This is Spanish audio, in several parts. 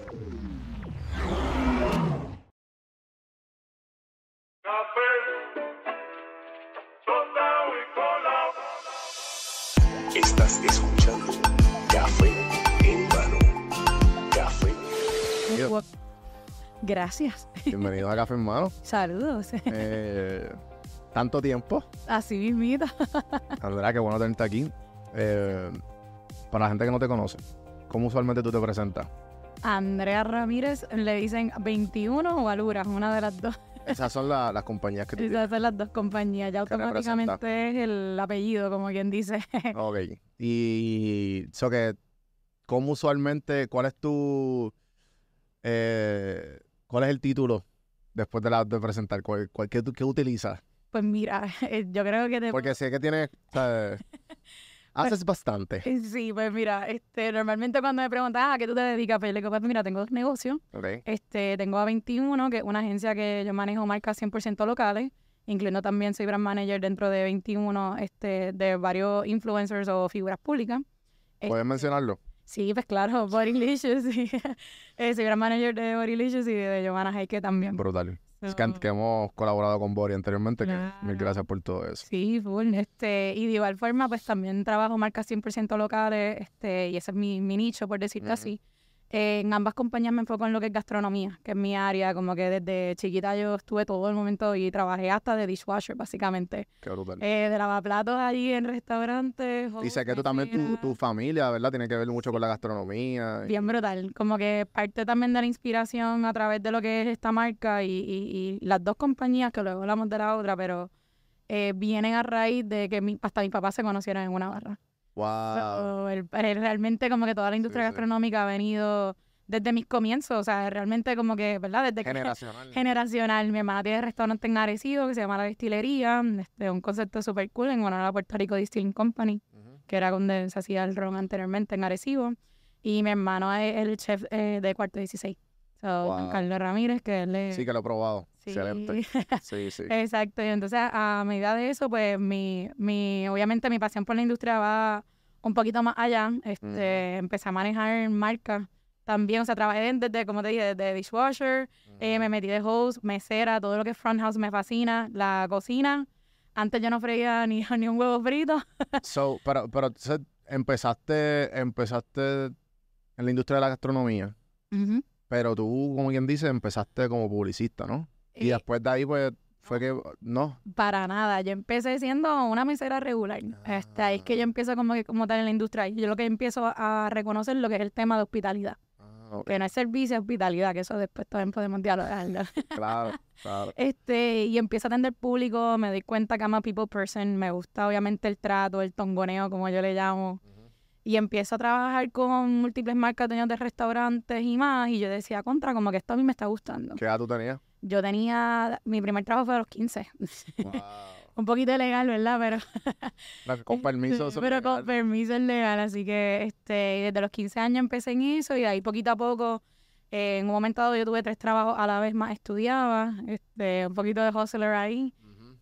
Estás escuchando Café en Mano. Café. Gracias. Bienvenido a Café en Mano. Saludos. Tanto tiempo. Así mismita. Andrea, qué bueno tenerte aquí. Para la gente que no te conoce, ¿cómo usualmente tú te presentas? Andrea Ramírez, le dicen 21 o Aluras, una de las dos. Esas son las compañías que tú tienes. Esas son las dos compañías. Ya automáticamente es el apellido, como quien dice. Ok. Y so que, ¿cómo usualmente, cuál es el título después de presentar? ¿Qué utilizas? Pues mira, yo creo que Porque sé que tienes, ¿sabes? Haces bastante. Sí, pues mira, normalmente cuando me preguntan, ¿a qué tú te dedicas? Pues le digo, pues mira, tengo dos negocios. Okay. Tengo a 21, que es una agencia que yo manejo marcas 100% locales, incluyendo también soy brand manager dentro de 21, de varios influencers o figuras públicas. ¿Puedes mencionarlo? Sí, pues claro, Bodylicious, sí. Soy brand manager de Bodylicious y de Giovanna Heike también. Brutal. Es que hemos colaborado con Bori anteriormente, Claro. que mil gracias por todo eso. Sí, full. Y de igual forma, pues también trabajo marcas 100% locales, y ese es mi nicho, por decirlo así. En ambas compañías me enfoco en lo que es gastronomía, que es mi área, como que desde chiquita yo estuve todo el momento y trabajé hasta de dishwasher, básicamente. Qué brutal. De lavaplatos allí en restaurantes. Y sé que tú también, tu familia, ¿verdad? Tiene que ver mucho con la gastronomía. Bien brutal. Como que parte también de la inspiración a través de lo que es esta marca y las dos compañías, que luego hablamos de la otra, pero vienen a raíz de que hasta mis papás se conocieron en una barra. Wow. Realmente como que toda la industria Sí. gastronómica ha venido desde mis comienzos, o sea, realmente como que, ¿verdad? Desde Generacional. generacional. Mi hermana tiene restaurante en Arecibo que se llama La Destilería, un concepto súper cool en honor a la Puerto Rico Distilling Company, que era donde se hacía el ron anteriormente en Arecibo. Y mi hermano es el chef de Cuarto 16. Wow. Carlos Ramírez, que él es... Sí, que lo he probado. Sí. Excelente. Sí, sí. Exacto. Y entonces, a medida de eso, pues, obviamente mi pasión por la industria va un poquito más allá. Empecé a manejar marcas también. O sea, trabajé desde, como te dije, desde dishwasher, me metí de host, mesera, todo lo que es front house me fascina. La cocina, antes yo no freía ni un huevo frito. Pero entonces, empezaste en la industria de la gastronomía, pero tú, como quien dice, empezaste como publicista, ¿no? Y después de ahí, pues, fue que, ¿no? Para nada, yo empecé siendo una mesera regular. Ahí es que yo empiezo como tal en la industria. Y yo lo que empiezo a reconocer lo que es el tema de hospitalidad. Okay. Que no es servicio, es hospitalidad, que eso después también podemos dialogar. Claro, claro. Y empiezo a atender público, me doy cuenta que I'm a people person, me gusta obviamente el trato, el tongoneo, como yo le llamo. Y empiezo a trabajar con múltiples marcas, dueños de restaurantes y más. Y yo decía, como que esto a mí me está gustando. ¿Qué edad tú tenías? Yo mi primer trabajo fue a los 15. Wow. Un poquito ilegal, ¿verdad? Pero Con permiso. pero con permiso es legal. Así que desde los 15 años empecé en eso y de ahí poquito a poco, en un momento dado yo tuve 3 trabajos a la vez más, estudiaba, un poquito de hustler ahí.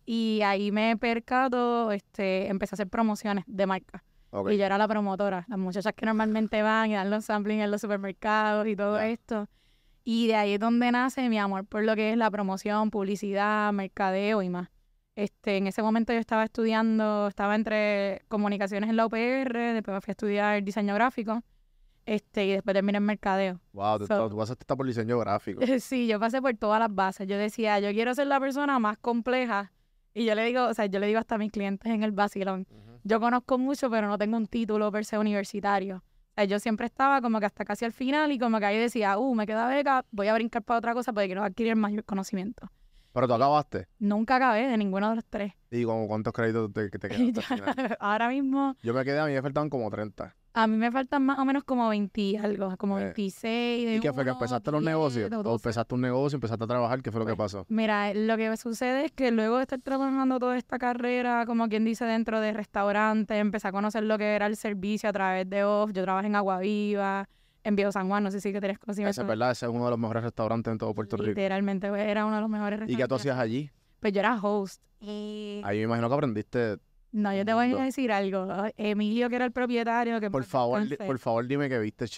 Y ahí me percato, empecé a hacer promociones de marca. Okay. Y yo era la promotora, las muchachas que normalmente van y dan los samplings en los supermercados y todo esto. Y de ahí es donde nace mi amor por lo que es la promoción, publicidad, mercadeo y más. En ese momento yo estaba estaba entre comunicaciones en la UPR, después me fui a estudiar diseño gráfico, y después terminé en mercadeo. Wow, tú pasaste por diseño gráfico. Sí, yo pasé por todas las bases. Yo decía, yo quiero ser la persona más compleja. Y yo le digo hasta a mis clientes en el vacilón, yo conozco mucho, pero no tengo un título per se universitario. O sea, yo siempre estaba como que hasta casi al final y como que ahí decía, me queda beca, voy a brincar para otra cosa porque quiero adquirir mayor conocimiento. ¿Pero tú acabaste? Nunca acabé de ninguno de los 3. ¿Y cuántos créditos te quedaste al final? Ahora mismo, A mí me faltaban como 30. a mí me faltan más o menos como 20 y algo, como 26. ¿Y qué fue? ¿Que empezaste los negocios? ¿O empezaste un negocio, empezaste a trabajar? ¿Qué fue lo que pasó? Mira, lo que sucede es que luego de estar trabajando toda esta carrera, como quien dice, dentro de restaurantes, empecé a conocer lo que era el servicio a través de OFF. Yo trabajé en Agua Viva, en Viejo San Juan, no sé si que tenés conocimiento. Ese es verdad, ese es uno de los mejores restaurantes en todo Puerto Rico. Literalmente, era uno de los mejores restaurantes. ¿Y qué tú hacías allí? Pues yo era host. Y... Ahí me imagino que aprendiste. No, yo te voy a decir algo. Emilio, que era el propietario, que Por favor, dime que viste chef.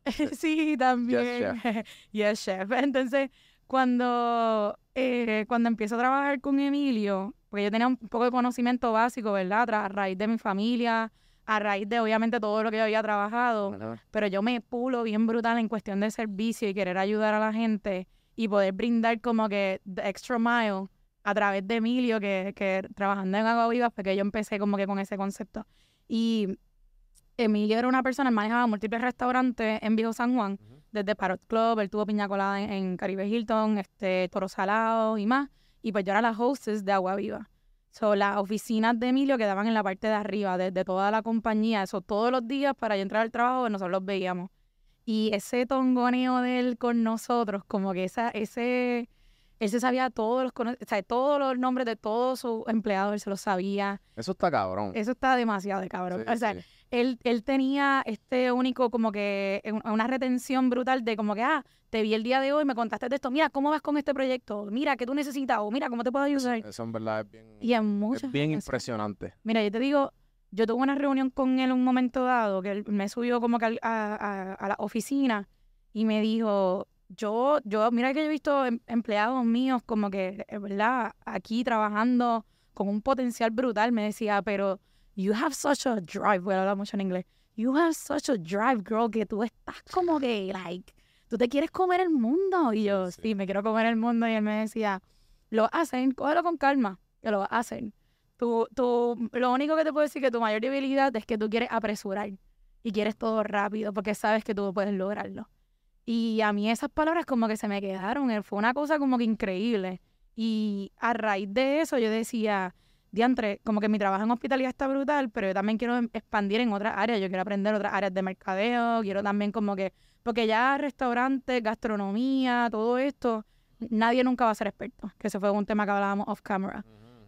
Sí, también. Yes, Yes, chef. Entonces, cuando empiezo a trabajar con Emilio, porque yo tenía un poco de conocimiento básico, ¿verdad? A raíz de mi familia, a raíz de, obviamente, todo lo que yo había trabajado, pero yo me pulo bien brutal en cuestión de servicio y querer ayudar a la gente y poder brindar como que the extra mile a través de Emilio, que trabajando en Agua Viva, fue que yo empecé como que con ese concepto. Y Emilio era una persona, él manejaba múltiples restaurantes en Viejo San Juan, desde Parrot Club, él tuvo piña colada en Caribe Hilton, Toro Salado y más, y pues yo era la hostess de Agua Viva. So, las oficinas de Emilio quedaban en la parte de arriba de toda la compañía, eso todos los días para yo entrar al trabajo, nosotros los veíamos. Y ese tongoneo de él con nosotros, como que él se sabía todos los nombres de todos sus empleados, él se los sabía. Eso está cabrón. Eso está demasiado de cabrón. Sí, o sea, sí. él tenía único como que una retención brutal de como que, te vi el día de hoy, me contaste de esto, mira, ¿cómo vas con este proyecto? Mira, ¿qué tú necesitas? O mira, ¿cómo te puedo ayudar? Eso en verdad Y en muchas es bien ocasiones. impresionante. Mira, yo te digo, yo tuve una reunión con él en un momento dado, que él me subió como que a la oficina y me dijo, mira que yo he visto empleados míos como que, ¿verdad? Aquí trabajando con un potencial brutal, me decía, pero you have such a drive, voy a hablar mucho en inglés, you have such a drive, girl, que tú estás como que, like, tú te quieres comer el mundo. Y yo, sí, me quiero comer el mundo. Y él me decía, lo hacen, cógelo con calma, que lo hacen. Lo único que te puedo decir que tu mayor debilidad es que tú quieres apresurar y quieres todo rápido porque sabes que tú puedes lograrlo. Y a mí esas palabras como que se me quedaron, fue una cosa como que increíble. Y a raíz de eso yo decía, diantre, como que mi trabajo en hospitalidad está brutal, pero yo también quiero expandir en otras áreas, yo quiero aprender otras áreas de mercadeo, quiero también como que, porque ya restaurantes, gastronomía, todo esto, nadie nunca va a ser experto, que ese fue un tema que hablábamos off camera.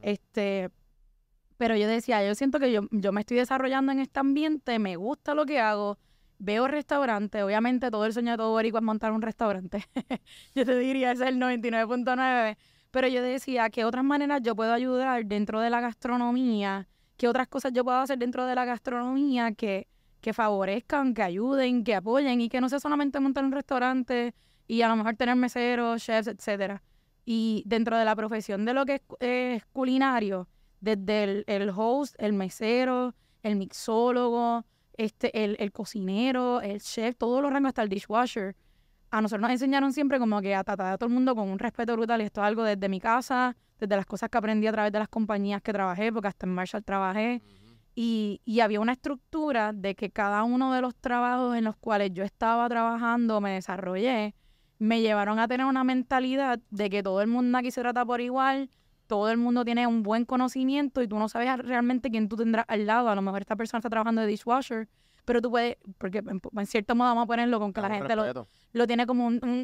Pero yo decía, yo siento que yo me estoy desarrollando en este ambiente, me gusta lo que hago, veo restaurantes, obviamente todo el sueño de todo boricua es montar un restaurante. Yo te diría, ese es el 99.9. Pero yo decía, ¿qué otras maneras yo puedo ayudar dentro de la gastronomía? ¿Qué otras cosas yo puedo hacer dentro de la gastronomía que favorezcan, que ayuden, que apoyen y que no sea solamente montar un restaurante y a lo mejor tener meseros, chefs, etcétera? Y dentro de la profesión de lo que es culinario, desde el host, el mesero, el mixólogo, el cocinero, el chef, todos los rangos, hasta el dishwasher. A nosotros nos enseñaron siempre como que a tratar a todo el mundo con un respeto brutal, y esto es algo desde mi casa, desde las cosas que aprendí a través de las compañías que trabajé, porque hasta en Marshall trabajé, y había una estructura de que cada uno de los trabajos en los cuales yo estaba trabajando, me desarrollé, me llevaron a tener una mentalidad de que todo el mundo aquí se trata por igual, todo el mundo tiene un buen conocimiento y tú no sabes realmente quién tú tendrás al lado. A lo mejor esta persona está trabajando de dishwasher, pero tú puedes, porque en cierto modo vamos a ponerlo con que la gente lo tiene como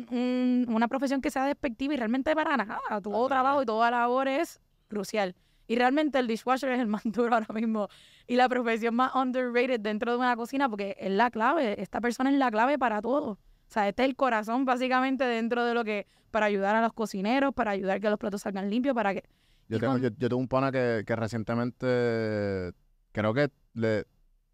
una profesión que sea despectiva y realmente para nada. Todo trabajo y toda labor es crucial. Y realmente el dishwasher es el más duro ahora mismo y la profesión más underrated dentro de una cocina porque es la clave. Esta persona es la clave para todo. O sea, este es el corazón básicamente dentro de lo que, para ayudar a los cocineros, para ayudar que los platos salgan limpios, para que... Yo tengo un pana que recientemente creo que le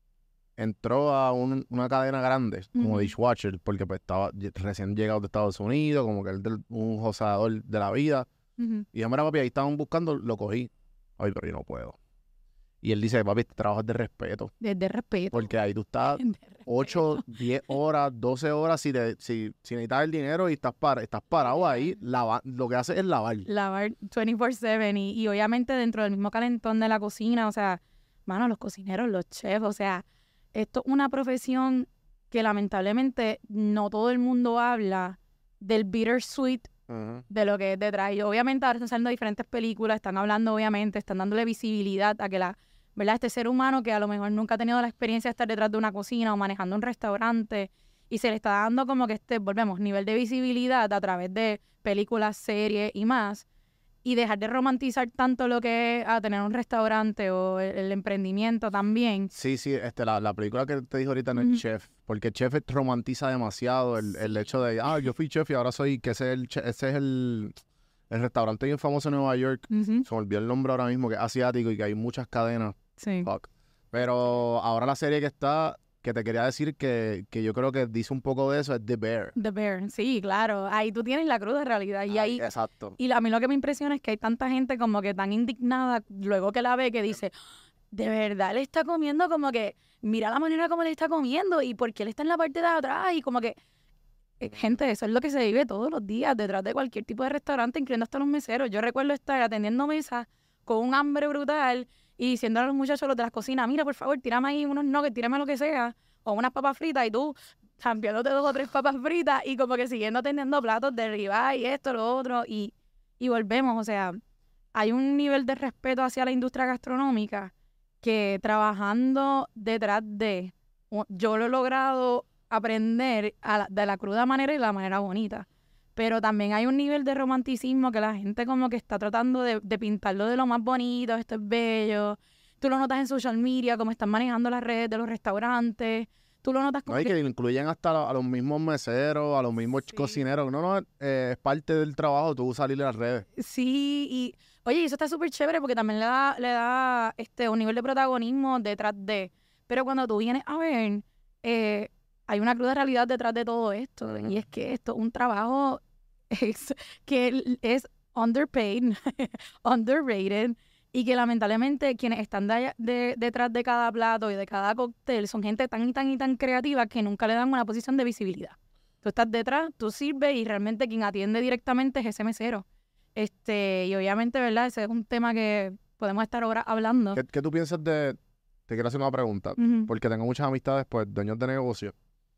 entró a una cadena grande como dishwasher porque pues estaba recién llegado de Estados Unidos, como que él es un joseador de la vida. Y yo, mira, papi, ahí estaban buscando, lo cogí. Ay, pero yo no puedo. Y él dice, papi, este trabajo es de respeto. De respeto. Porque ahí tú estás 8, 10 horas, 12 horas si necesitas el dinero y estás parado ahí, lo que haces es lavar. Lavar 24/7 y obviamente dentro del mismo calentón de la cocina, o sea, mano, los cocineros, los chefs, o sea, esto es una profesión que lamentablemente no todo el mundo habla del bittersweet de lo que es detrás. Y obviamente ahora están saliendo diferentes películas, están hablando obviamente, están dándole visibilidad a que ¿verdad? Este ser humano que a lo mejor nunca ha tenido la experiencia de estar detrás de una cocina o manejando un restaurante y se le está dando como que volvemos, nivel de visibilidad a través de películas, series y más, y dejar de romantizar tanto lo que es tener un restaurante o el emprendimiento también. Sí, la película que te dijo ahorita no es Chef, porque Chef romantiza demasiado el hecho de, yo fui chef y ahora soy, que ese es el restaurante bien famoso en Nueva York, se me olvidó el nombre ahora mismo, que es asiático y que hay muchas cadenas. Sí. Fuck. Pero ahora la serie que está que te quería decir que yo creo que dice un poco de eso, es The Bear. The Bear, sí, claro. Ahí tú tienes la cruda realidad. Y ahí, exacto. y a mí lo que me impresiona es que hay tanta gente como que tan indignada luego que la ve que dice, de verdad, le está comiendo como que, mira la manera como le está comiendo y por qué él está en la parte de atrás y como que, gente, eso es lo que se vive todos los días detrás de cualquier tipo de restaurante, incluyendo hasta los meseros. Yo recuerdo estar atendiendo mesas con un hambre brutal y diciendo a los muchachos los de las cocinas, mira, por favor, tírame ahí unos nuggets, tírame lo que sea, o unas papas fritas, y tú cambiándote 2 o 3 papas fritas y como que siguiendo atendiendo platos de ribeye y esto, lo otro, y volvemos, o sea, hay un nivel de respeto hacia la industria gastronómica que trabajando detrás de, yo lo he logrado aprender de la cruda manera y la manera bonita. Pero también hay un nivel de romanticismo que la gente como que está tratando de pintarlo de lo más bonito, esto es bello. Tú lo notas en social media, cómo están manejando las redes de los restaurantes. Tú lo notas como no, y que incluyen hasta a los mismos meseros, a los mismos cocineros. No, es parte del trabajo tú salir a las redes. Sí, y oye, eso está súper chévere porque también le da un nivel de protagonismo detrás de. Pero cuando tú vienes a ver, hay una cruda realidad detrás de todo esto. Y es que esto es un trabajo que es underpaid, underrated, y que lamentablemente quienes están detrás de cada plato y de cada cóctel son gente tan y tan y tan creativa que nunca le dan una posición de visibilidad. Tú estás detrás, tú sirves y realmente quien atiende directamente es ese mesero. Y obviamente, ¿verdad? Ese es un tema que podemos estar ahora hablando. ¿Qué tú piensas de...? Te quiero hacer una pregunta, porque tengo muchas amistades, pues, dueños de negocio.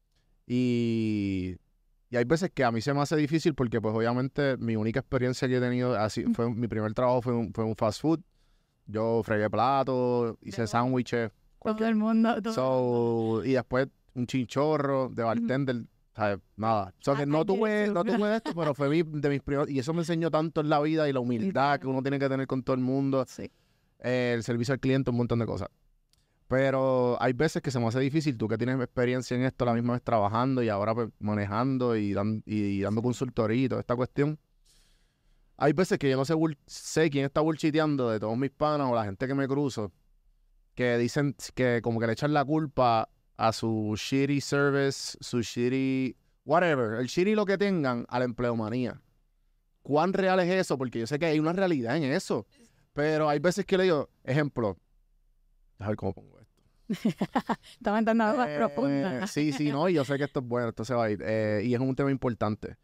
Y hay veces que a mí se me hace difícil porque, pues, obviamente, mi única experiencia que he tenido, mi primer trabajo fue un fast food. Yo fregué platos, hice sándwiches. Todo el mundo. Y después un chinchorro de bartender, ¿sabes? Nada. Que no tuve esto, pero fue de mis primeros... Y eso me enseñó tanto en la vida y la humildad que uno tiene que tener con todo el mundo. Sí. El servicio al cliente, un montón de cosas. Pero hay veces que se me hace difícil, tú que tienes experiencia en esto, la misma vez trabajando y ahora pues, manejando y dando consultoría y toda esta cuestión. Hay veces que yo no sé quién está bullshiteando de todos mis panas o la gente que me cruzo, que dicen que como que le echan la culpa a su shitty service, su shitty whatever, el shitty lo que tengan, a la empleomanía. ¿Cuán real es eso? Porque yo sé que hay una realidad en eso. Pero hay veces que le digo, ejemplo, a ver cómo pongo esto. Estaba entrando más profunda. Sí, no, y yo sé que esto es bueno, esto se va a ir. Y es un tema importante.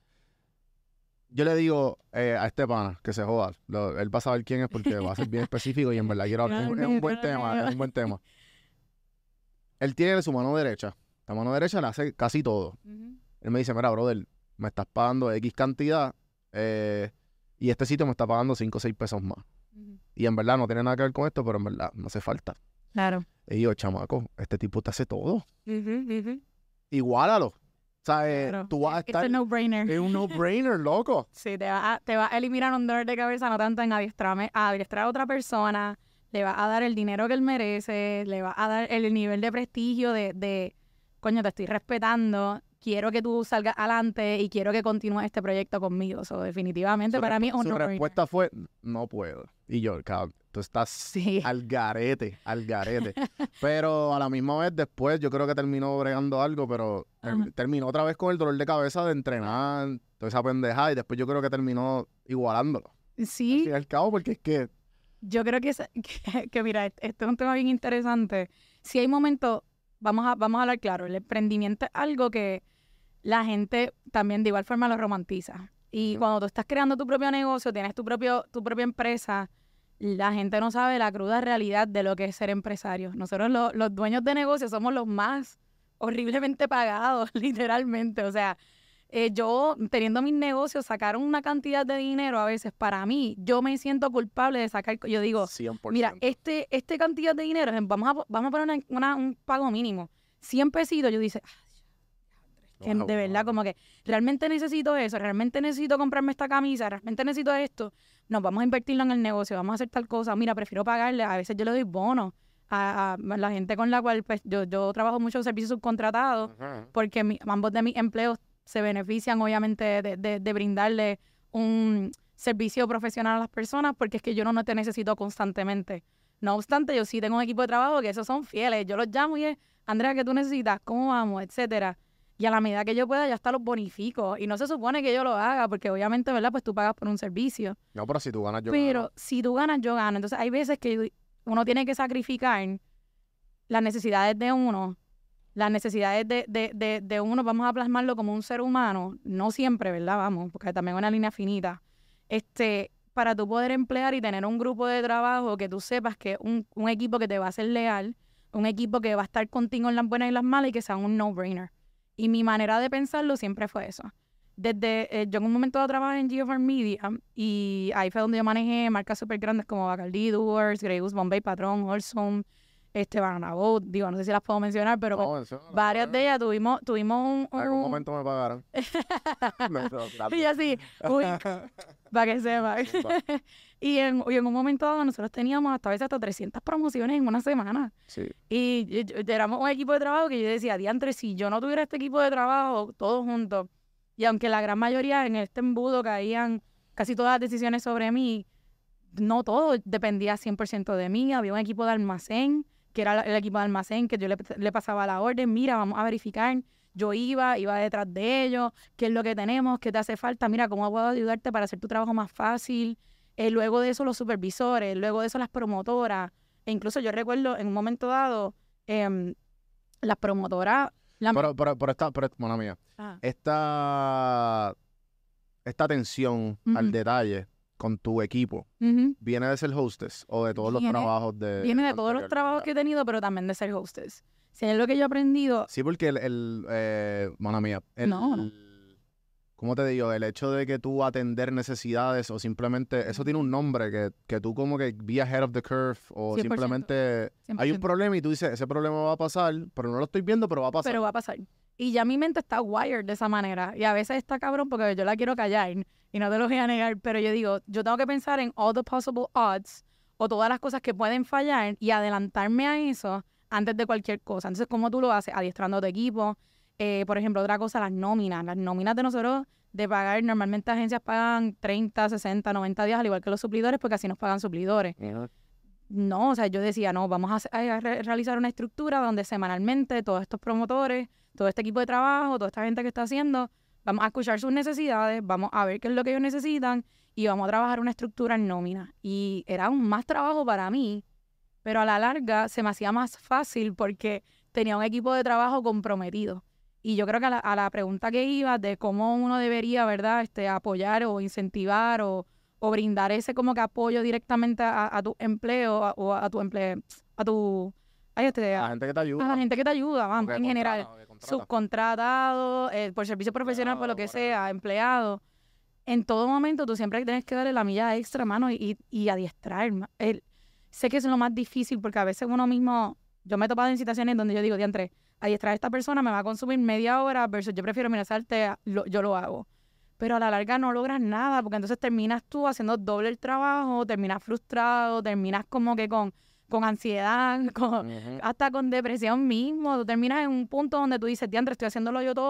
Yo le digo a este pana que se joda. Él va a saber quién es porque va a ser bien específico y en verdad quiero hablar. Es un buen tema. Él tiene su mano derecha. La mano derecha le hace casi todo. Él me dice, mira, brother, me estás pagando X cantidad y este sitio me está pagando 5 o 6 pesos más. Y en verdad no tiene nada que ver con esto, pero en verdad no hace falta. Claro. Y yo, chamaco, este tipo te hace todo. Igualalo. O sea, claro. Tú vas a estar... Es un no-brainer. Es un no-brainer, loco. Sí, te va a eliminar un dolor de cabeza, no tanto en adiestrar a otra persona, le va a dar el dinero que él merece, le va a dar el nivel de prestigio de coño, te estoy respetando, quiero que tú salgas adelante y quiero que continúes este proyecto conmigo. So, definitivamente para mí es un no-brainer. Su respuesta fue, no puedo. Y yo, cabrón, tú estás al garete. Pero a la misma vez después yo creo que terminó bregando algo, pero terminó otra vez con el dolor de cabeza de entrenar, toda esa pendejada, y después yo creo que terminó igualándolo. Sí. Al fin y al cabo, porque es que... Yo creo que mira, este es un tema bien interesante. Si hay momentos, vamos a hablar claro, el emprendimiento es algo que la gente también de igual forma lo romantiza. Y cuando tú estás creando tu propio negocio, tienes tu propia empresa, la gente no sabe la cruda realidad de lo que es ser empresario. Nosotros los dueños de negocios somos los más horriblemente pagados, literalmente. O sea, yo teniendo mis negocios, sacar una cantidad de dinero a veces para mí, yo me siento culpable de sacar, yo digo, 100%. Mira, este cantidad de dinero, vamos a poner un pago mínimo, 100 pesitos, yo dice, que de verdad, como que realmente necesito eso, realmente necesito comprarme esta camisa, realmente necesito esto, no, vamos a invertirlo en el negocio, vamos a hacer tal cosa, mira, prefiero pagarle, a veces yo le doy bonos a la gente con la cual pues, yo trabajo mucho en servicios subcontratados, porque ambos de mis empleos se benefician obviamente de brindarle un servicio profesional a las personas, porque es que yo no te necesito constantemente. No obstante, yo sí tengo un equipo de trabajo que esos son fieles. Yo los llamo y es, Andrea, ¿qué tú necesitas? ¿Cómo vamos? Etcétera. Y a la medida que yo pueda, ya hasta los bonifico. Y no se supone que yo lo haga, porque obviamente, ¿verdad? Pues tú pagas por un servicio. No, pero si tú ganas, yo Pero gano. si tú ganas, yo gano. Entonces hay veces que uno tiene que sacrificar las necesidades de uno, las necesidades de uno, vamos a plasmarlo como un ser humano, no siempre, ¿verdad? Vamos, porque también es una línea finita. Para tú poder emplear y tener un grupo de trabajo que tú sepas que un equipo que te va a ser leal, un equipo que va a estar contigo en las buenas y las malas y que sea un no-brainer. Y mi manera de pensarlo siempre fue eso. Desde, yo en un momento trabajé en Geofarm Media y ahí fue donde yo manejé marcas súper grandes como Bacardi, Doers, Grey Goose, Bombay, Patrón, Wholesome, Banana Boat, digo, no sé si las puedo mencionar, pero No, varias de ellas tuvimos en algún momento me pagaron. y así, uy, para que sepa. y en un momento dado nosotros teníamos hasta a veces hasta 300 promociones en una semana. Sí. Y éramos un equipo de trabajo que yo decía, diantre, si yo no tuviera este equipo de trabajo, todos juntos, y aunque la gran mayoría en este embudo caían casi todas las decisiones sobre mí, no todo dependía 100% de mí. Había un equipo de almacén, que era el equipo de almacén, que yo le pasaba la orden, mira, vamos a verificar. Yo iba detrás de ellos, qué es lo que tenemos, qué te hace falta, mira, cómo puedo ayudarte para hacer tu trabajo más fácil. Luego de eso los supervisores, luego de eso las promotoras. E incluso yo recuerdo en un momento dado, las promotoras... Mona mía, esta atención al detalle con tu equipo, ¿viene de ser hostess o de todos los trabajos de... Viene de todos los trabajos que he tenido, pero también de ser hostess. Si es lo que yo he aprendido... Sí, porque mona mía, ¿cómo te digo? El hecho de que tú atender necesidades o simplemente... Eso tiene un nombre que tú como que be ahead of the curve o 100%, simplemente... 100%. Hay un problema y tú dices, ese problema va a pasar, pero no lo estoy viendo, pero va a pasar. Pero va a pasar. Y ya mi mente está wired de esa manera. Y a veces está cabrón porque yo la quiero callar y no te lo voy a negar. Pero yo digo, yo tengo que pensar en all the possible odds o todas las cosas que pueden fallar y adelantarme a eso antes de cualquier cosa. Entonces, ¿cómo tú lo haces? Adiestrando tu equipo. Por ejemplo, otra cosa, las nóminas. Las nóminas de nosotros de pagar, normalmente agencias pagan 30, 60, 90 días, al igual que los suplidores, porque así nos pagan suplidores. No, o sea, yo decía, no, vamos a realizar una estructura donde semanalmente todos estos promotores, todo este equipo de trabajo, toda esta gente que está haciendo, vamos a escuchar sus necesidades, vamos a ver qué es lo que ellos necesitan y vamos a trabajar una estructura en nómina. Y era un más trabajo para mí, pero a la larga se me hacía más fácil porque tenía un equipo de trabajo comprometido. Y yo creo que a la pregunta que iba de cómo uno debería, ¿verdad?, apoyar o incentivar o brindar ese como que apoyo directamente a tu empleo o a tu empleo, a la gente que te ayuda. A la gente que te ayuda, vamos, en general. Subcontratado, por servicio profesional, por lo que sea, empleado. En todo momento tú siempre tienes que darle la milla extra, mano, y adiestrar. Sé que es lo más difícil porque a veces uno mismo, yo me he topado en situaciones donde yo digo, diantre, adiestrar a esta persona me va a consumir media hora versus yo prefiero, mira, yo lo hago. Pero a la larga no logras nada, porque entonces terminas tú haciendo doble el trabajo, terminas frustrado, terminas como que con ansiedad, hasta con depresión mismo. Tú terminas en un punto donde tú dices, diantre, estoy haciéndolo yo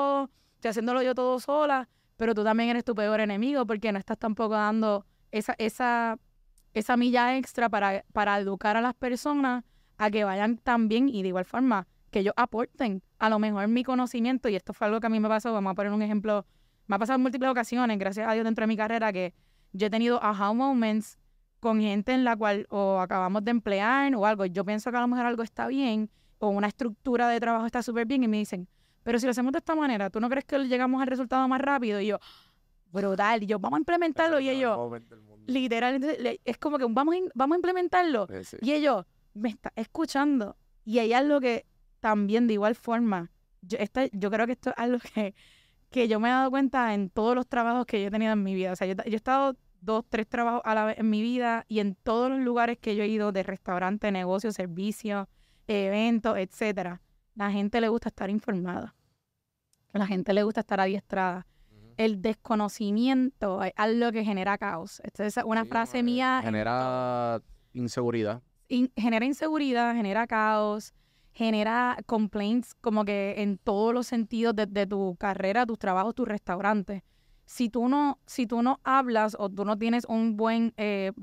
todo sola, pero tú también eres tu peor enemigo porque no estás tampoco dando esa milla extra para educar a las personas a que vayan también y de igual forma que ellos aporten a lo mejor mi conocimiento. Y esto fue algo que a mí me pasó, vamos a poner un ejemplo. Me ha pasado en múltiples ocasiones, gracias a Dios, dentro de mi carrera, que yo he tenido aha moments con gente en la cual o acabamos de emplear o algo. Yo pienso que a lo mejor algo está bien o una estructura de trabajo está súper bien y me dicen, pero si lo hacemos de esta manera, ¿tú no crees que llegamos al resultado más rápido? Y yo, brutal. Y yo, vamos a implementarlo. Y ellos, literal, es como que vamos a implementarlo. Sí. Y ellos, me está escuchando. Y hay algo que también de igual forma, yo creo que esto es algo que yo me he dado cuenta en todos los trabajos que yo he tenido en mi vida. O sea, yo he estado 2, 3 trabajos a la vez en mi vida y en todos los lugares que yo he ido de restaurante, negocio, servicio, eventos, etcétera. La gente le gusta estar informada. La gente le gusta estar adiestrada. El desconocimiento es algo que genera caos. Esta es una frase mía. Genera inseguridad. Genera inseguridad, genera caos, genera complaints como que en todos los sentidos de tu carrera, tus trabajos, tus restaurantes. Si tú no hablas o tú no tienes un buen,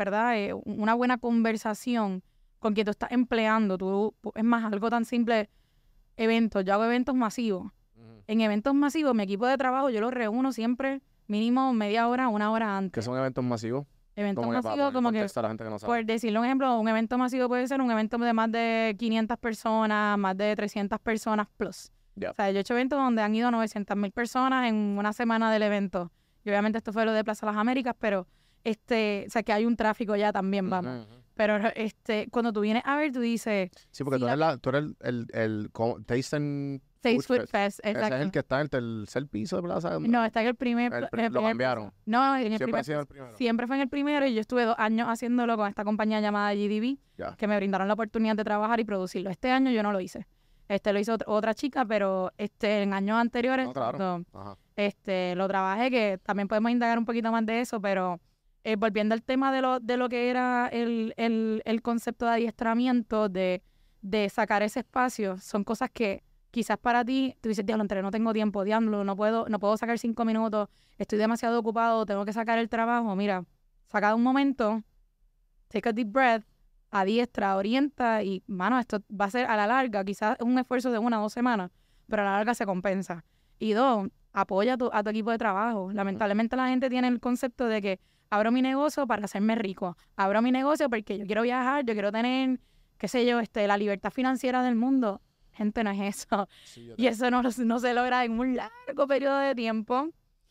una buena conversación con quien tú estás empleando, es más, algo tan simple, eventos, yo hago eventos masivos. En eventos masivos, mi equipo de trabajo yo los reúno siempre mínimo media hora, 1 hora antes. ¿Qué son eventos masivos? Eventos Como masivos, como que, a la gente que no sabe. por decirle un ejemplo, un evento masivo puede ser un evento de más de 500 personas, más de 300 personas plus. Yeah. O sea, yo he hecho eventos donde han ido 900,000 personas en una semana del evento. Y obviamente esto fue lo de Plaza Las Américas, pero o sea, que hay un tráfico ya también, vamos. Pero cuando tú vienes a ver, tú dices... Sí, porque tú eres el Taste Food Fest, exacto. Ese es el que está en el tercer piso de Plaza. No, está en el primer... Lo cambiaron. No, en el Siempre ha sido el primero. Siempre fue en el primero y yo estuve 2 años haciéndolo con esta compañía llamada GDB, que me brindaron la oportunidad de trabajar y producirlo. Este año yo no lo hice. Lo hizo otra chica, pero en años anteriores lo trabajé, que también podemos indagar un poquito más de eso, pero volviendo al tema de lo que era el concepto de adiestramiento, de sacar ese espacio, son cosas que quizás para ti, tú dices, diablo, no tengo tiempo, diablo, no puedo sacar 5 minutos, estoy demasiado ocupado, tengo que sacar el trabajo. Mira, saca un momento, take a deep breath, adiestra, orienta y, mano, esto va a ser a la larga, quizás un esfuerzo de 1 o 2 semanas, pero a la larga se compensa. Y 2, apoya a tu equipo de trabajo. Lamentablemente la gente tiene el concepto de que abro mi negocio para hacerme rico, abro mi negocio porque yo quiero viajar, yo quiero tener, qué sé yo, la libertad financiera del mundo. Gente, no es eso. Sí, y eso no se logra en un largo periodo de tiempo.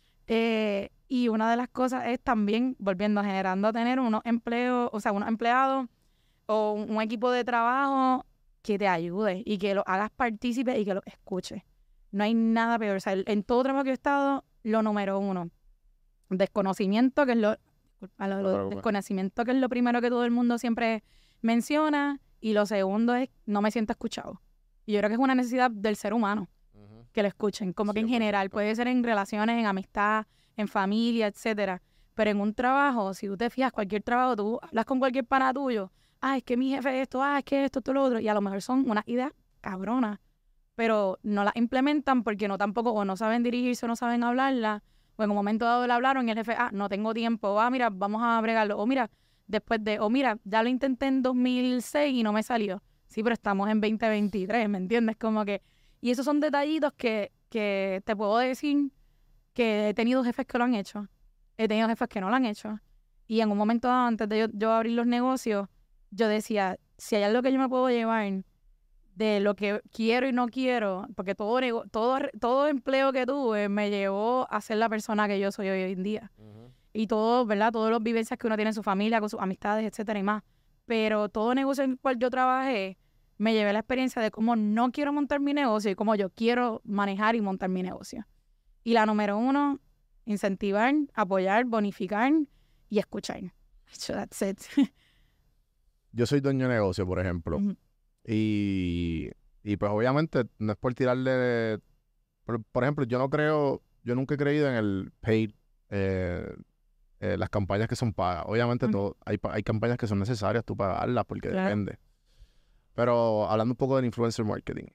Y una de las cosas es también, generando a tener unos empleos, o sea, unos empleados o un equipo de trabajo que te ayude y que lo hagas partícipe y que lo escuche. No hay nada peor. O sea, en todo trabajo que he estado, lo número 1, desconocimiento, que es desconocimiento, que es lo primero que todo el mundo siempre menciona, y lo segundo es no me siento escuchado. Y yo creo que es una necesidad del ser humano que lo escuchen, como que en general, puede ser en relaciones, en amistad, en familia, etcétera. Pero en un trabajo, si tú te fijas, cualquier trabajo, tú hablas con cualquier pana tuyo, es que mi jefe esto, es que esto, lo otro, y a lo mejor son unas ideas cabronas, pero no las implementan porque o no saben dirigirse o no saben hablarla, o en un momento dado le hablaron y el jefe, no tengo tiempo, mira, vamos a bregarlo, o mira, mira, ya lo intenté en 2006 y no me salió. Sí, pero estamos en 2023, ¿me entiendes? Como que, y esos son detallitos que te puedo decir que he tenido jefes que lo han hecho, he tenido jefes que no lo han hecho, y en un momento dado, antes de yo abrir los negocios, yo decía, si hay algo que yo me puedo llevar de lo que quiero y no quiero, porque todo empleo que tuve me llevó a ser la persona que yo soy hoy en día. Y todo, ¿verdad? Todas las vivencias que uno tiene en su familia, con sus amistades, etcétera y más. Pero todo negocio en el cual yo trabajé, me llevé la experiencia de cómo no quiero montar mi negocio y cómo yo quiero manejar y montar mi negocio. Y la número 1, incentivar, apoyar, bonificar y escuchar. That's it. Yo soy dueño de negocio, por ejemplo. Y pues obviamente no es por tirarle... Por ejemplo, yo nunca he creído en el paid, las campañas que son pagas. Obviamente hay campañas que son necesarias tú pagarlas porque depende. Pero hablando un poco del influencer marketing,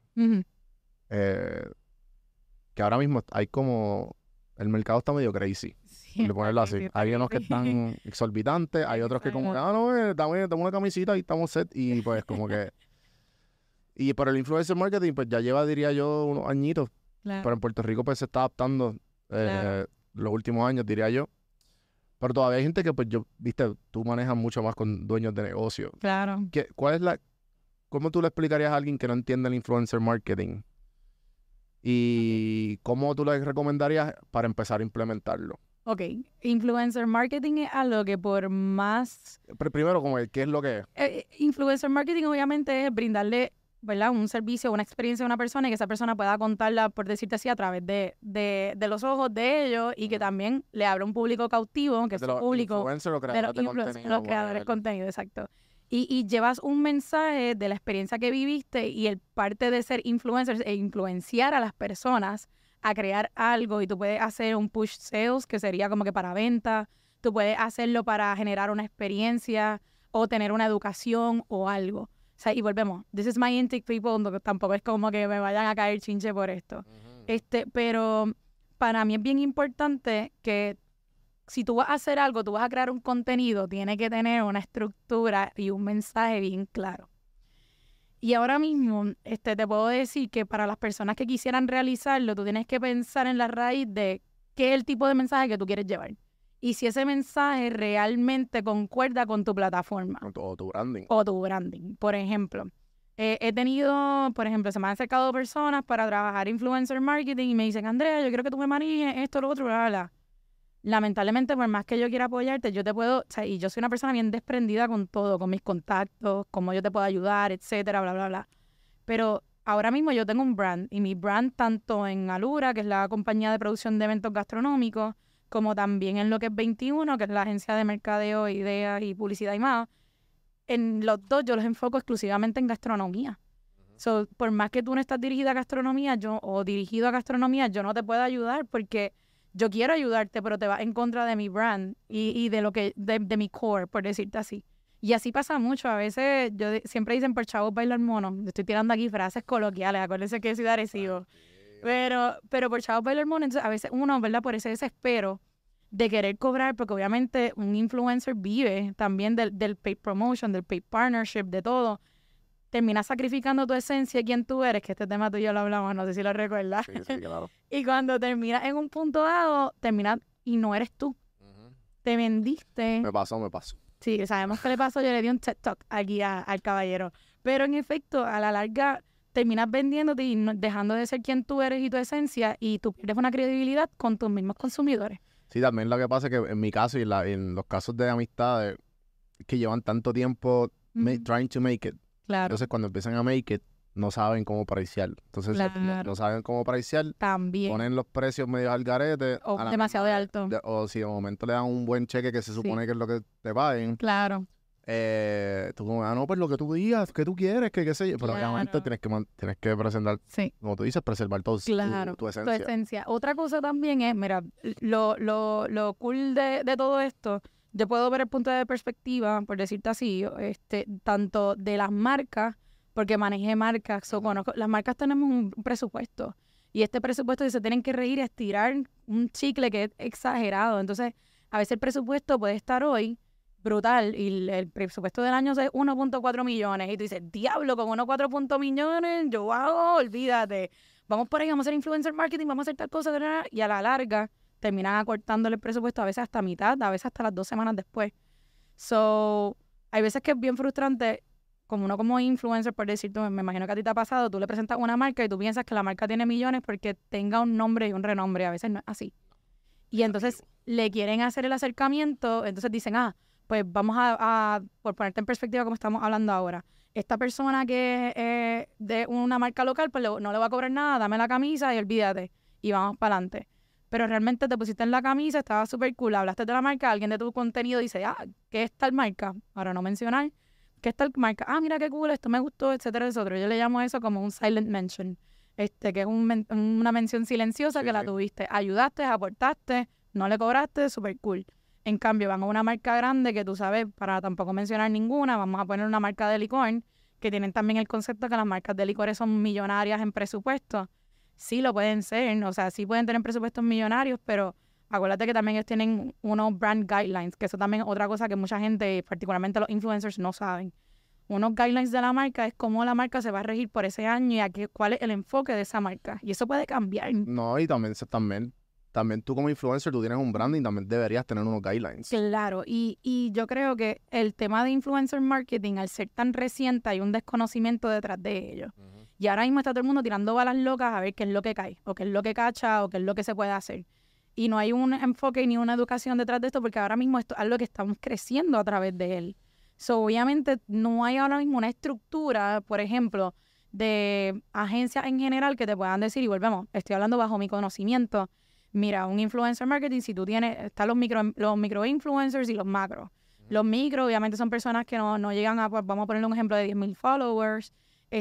que ahora mismo hay como... El mercado está medio crazy. Sí, de ponerlo así. Hay unos que están exorbitantes, hay otros que como, dame una camisita y estamos set. Y pues como que... Y por el influencer marketing, pues ya lleva, diría yo, unos añitos. Claro. Pero en Puerto Rico pues se está adaptando los últimos años, diría yo. Pero todavía hay gente que, pues tú manejas mucho más con dueños de negocio. Claro. ¿Cómo tú le explicarías a alguien que no entiende el influencer marketing? Y ¿cómo tú le recomendarías para empezar a implementarlo? Ok, influencer marketing es algo que por más... Primero, ¿qué es lo que es? Influencer marketing obviamente es brindarle, ¿verdad?, un servicio, una experiencia a una persona y que esa persona pueda contarla, por decirte así, a través de los ojos de ellos y que también le abra un público cautivo, que es un público de los creadores de contenido, exacto. Y llevas un mensaje de la experiencia que viviste y el parte de ser influencers e influenciar a las personas a crear algo, y tú puedes hacer un push sales, que sería como que para venta, tú puedes hacerlo para generar una experiencia o tener una educación o algo. O sea, y volvemos, this is my intake, people, no, tampoco es como que me vayan a caer chinche por esto. Pero para mí es bien importante que si tú vas a hacer algo, tú vas a crear un contenido, tiene que tener una estructura y un mensaje bien claro. Y ahora mismo te puedo decir que para las personas que quisieran realizarlo, tú tienes que pensar en la raíz de qué es el tipo de mensaje que tú quieres llevar. Y si ese mensaje realmente concuerda con tu plataforma. O tu branding. O tu branding. Por ejemplo, he tenido, por ejemplo, se me han acercado personas para trabajar influencer marketing y me dicen, Andrea, yo quiero que tú me manejes esto, lo otro, bla, bla, bla. Lamentablemente, por más que yo quiera apoyarte, yo te puedo, o sea, y yo soy una persona bien desprendida con todo, con mis contactos, cómo yo te puedo ayudar, etcétera, bla, bla, bla. Pero ahora mismo yo tengo un brand, y mi brand tanto en Alura, que es la compañía de producción de eventos gastronómicos, como también en lo que es 21, que es la agencia de mercadeo, ideas y publicidad y más, en los dos yo los enfoco exclusivamente en gastronomía. So, por más que tú no estás dirigida a gastronomía o dirigido a gastronomía, yo no te puedo ayudar porque yo quiero ayudarte, pero te vas en contra de mi brand y de lo que de mi core, por decirte así. Y así pasa mucho. A veces siempre dicen por chavos bailar mono. Estoy tirando aquí frases coloquiales, acuérdense que soy de Arecibo. Pero por chavos bailar mono, entonces a veces uno, ¿verdad? Por ese desespero de querer cobrar, porque obviamente un influencer vive también del paid promotion, del paid partnership, de todo. Terminas sacrificando tu esencia, quién tú eres, que este tema tú y yo lo hablamos, no sé si lo recuerdas. Sí, claro. Y cuando terminas en un punto dado, terminas y no eres tú. Te vendiste. Me pasó. Sí, sabemos qué le pasó, yo le di un TED Talk aquí al caballero. Pero en efecto, a la larga, terminas vendiéndote y dejando de ser quien tú eres y tu esencia, y tú pierdes una credibilidad con tus mismos consumidores. Sí, también lo que pasa es que en mi caso y en los casos de amistades que llevan tanto tiempo trying to make it. Claro. Entonces, cuando empiezan a make it, no saben cómo pricear. Entonces, no saben cómo pricear. También. Ponen los precios medio al garete. O demasiado de alto. O si de momento le dan un buen cheque que se supone que es lo que te paguen. Claro. Tú como, no, pues lo que tú digas, que tú quieres, que qué sé yo. Pero obviamente tienes que presentar, como tú dices, preservar tu esencia. Tu esencia. Otra cosa también es, mira, lo cool de todo esto, yo puedo ver el punto de perspectiva, por decirte así, tanto de las marcas, porque manejé marcas, conozco, las marcas tenemos un presupuesto, y este presupuesto se tienen que reír y estirar un chicle que es exagerado. Entonces, a veces el presupuesto puede estar hoy brutal, y el presupuesto del año es 1.4 millones, y tú dices, diablo, con 1.4 millones, yo hago, olvídate, vamos por ahí, vamos a hacer influencer marketing, vamos a hacer tal cosa, y a la larga terminan acortándole el presupuesto, a veces hasta mitad, a veces hasta las 2 semanas después. So, hay veces que es bien frustrante, como uno como influencer, por decirte, me imagino que a ti te ha pasado, tú le presentas una marca y tú piensas que la marca tiene millones porque tenga un nombre y un renombre, a veces no es así. Y entonces le quieren hacer el acercamiento, entonces dicen, pues vamos a por ponerte en perspectiva como estamos hablando ahora, esta persona que es de una marca local, pues no le va a cobrar nada, dame la camisa y olvídate, y vamos para adelante. Pero realmente te pusiste en la camisa, estaba súper cool, hablaste de la marca, alguien de tu contenido dice, ¿qué es tal marca? Para no mencionar, ¿qué es tal marca? Mira qué cool, esto me gustó, etcétera, etcétera. Yo le llamo eso como un silent mention, que es una mención silenciosa que la tuviste. Ayudaste, aportaste, no le cobraste, súper cool. En cambio, van a una marca grande que tú sabes, para tampoco mencionar ninguna, vamos a poner una marca de licor, que tienen también el concepto que las marcas de licores son millonarias en presupuesto. Sí lo pueden ser, o sea, sí pueden tener presupuestos millonarios, pero acuérdate que también ellos tienen unos brand guidelines, que eso también es otra cosa que mucha gente, particularmente los influencers, no saben. Unos guidelines de la marca es cómo la marca se va a regir por ese año y cuál es el enfoque de esa marca. Y eso puede cambiar. No, y también tú como influencer, tú tienes un branding, también deberías tener unos guidelines. Claro, y yo creo que el tema de influencer marketing, al ser tan reciente, hay un desconocimiento detrás de ello. Y ahora mismo está todo el mundo tirando balas locas a ver qué es lo que cae, o qué es lo que cacha, o qué es lo que se puede hacer. Y no hay un enfoque ni una educación detrás de esto, porque ahora mismo esto es algo que estamos creciendo a través de él. Obviamente no hay ahora mismo una estructura, por ejemplo, de agencias en general que te puedan decir, y volvemos, estoy hablando bajo mi conocimiento, mira, un influencer marketing, si tú tienes, están los micro influencers y los macros. Los micro, obviamente, son personas que no llegan a, pues, vamos a ponerle un ejemplo de 10,000 followers,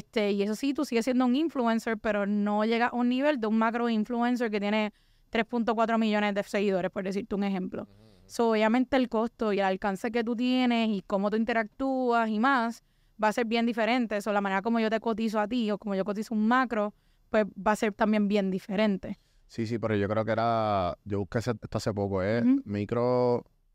y eso sí, tú sigues siendo un influencer, pero no llega a un nivel de un macro influencer que tiene 3.4 millones de seguidores, por decirte un ejemplo. Obviamente el costo y el alcance que tú tienes y cómo tú interactúas y más va a ser bien diferente. La manera como yo te cotizo a ti o como yo cotizo un macro, pues va a ser también bien diferente. Sí, pero yo creo que yo busqué esto hace poco, micro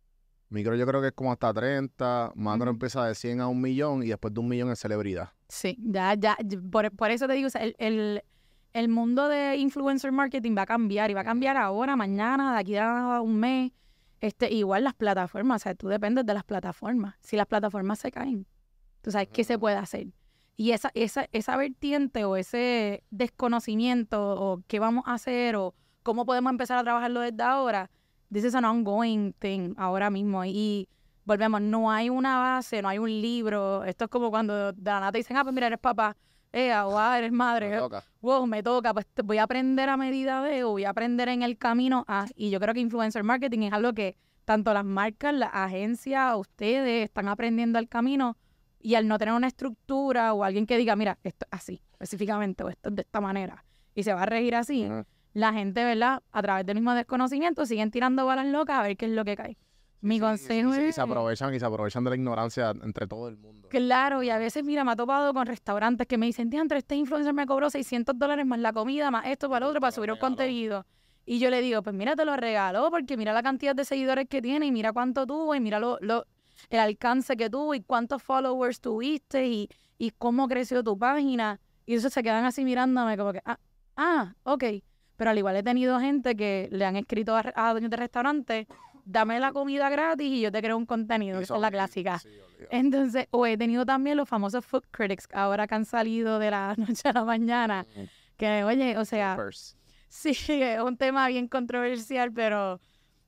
Micro yo creo que es como hasta 30, macro empieza de 100 a 1 millón y después de 1 millón es celebridad. Sí, por eso te digo, o sea, el mundo de influencer marketing va a cambiar y va a cambiar ahora, mañana, de aquí a un mes. Igual las plataformas, o sea, tú dependes de las plataformas. Si las plataformas se caen, tú sabes qué se puede hacer. Y esa vertiente o ese desconocimiento o qué vamos a hacer o cómo podemos empezar a trabajarlo desde ahora, this is an ongoing thing ahora mismo. Y volvemos, no hay una base, no hay un libro. Esto es como cuando de la nada te dicen, pues mira, eres papá, eres madre. Me toca. Wow, me toca, pues voy a aprender a medida de o voy a aprender en el camino a. Y yo creo que influencer marketing es algo que tanto las marcas, las agencias, ustedes están aprendiendo al camino. Y al no tener una estructura o alguien que diga, mira, esto es así, específicamente, o esto es de esta manera, y se va a regir así, la gente, ¿verdad? A través del mismo desconocimiento siguen tirando balas locas a ver qué es lo que cae. Mi consejo es... Y se aprovechan de la ignorancia entre todo el mundo. Claro, y a veces, mira, me ha topado con restaurantes que me dicen, diantre, este influencer me cobró $600 más la comida, más esto, para lo otro, para subir un contenido. Y yo le digo, pues mira, te lo regaló, porque mira la cantidad de seguidores que tiene, y mira cuánto tuvo, y mira el alcance que tuvo, y cuántos followers tuviste, y cómo creció tu página. Y eso se quedan así mirándome como que, ok. Pero al igual he tenido gente que le han escrito a dueños de restaurantes, dame la comida gratis y yo te creo un contenido, esa es la clásica. Sí, entonces, o he tenido también los famosos food critics, ahora que han salido de la noche a la mañana, que oye, o sea, sí, es un tema bien controversial, pero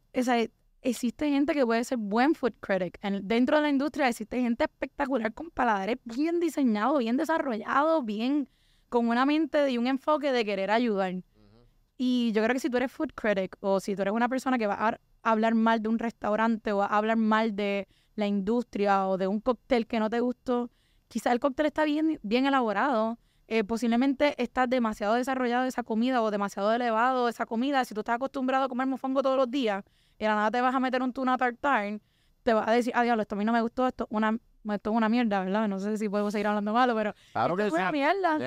existe gente que puede ser buen food critic. Dentro de la industria existe gente espectacular con paladares bien diseñados, bien desarrollados, bien con una mente y un enfoque de querer ayudar. Y yo creo que si tú eres food critic o si tú eres una persona que va a hablar mal de un restaurante o a hablar mal de la industria o de un cóctel que no te gustó, quizás el cóctel está bien elaborado, posiblemente está demasiado desarrollado esa comida o demasiado elevado esa comida. Si tú estás acostumbrado a comer mofongo todos los días y de la nada te vas a meter un tuna tartare, te vas a decir, diablo, esto a mí no me gustó, esto es una mierda, ¿verdad? No sé si puedo seguir hablando malo, pero claro que es una mierda.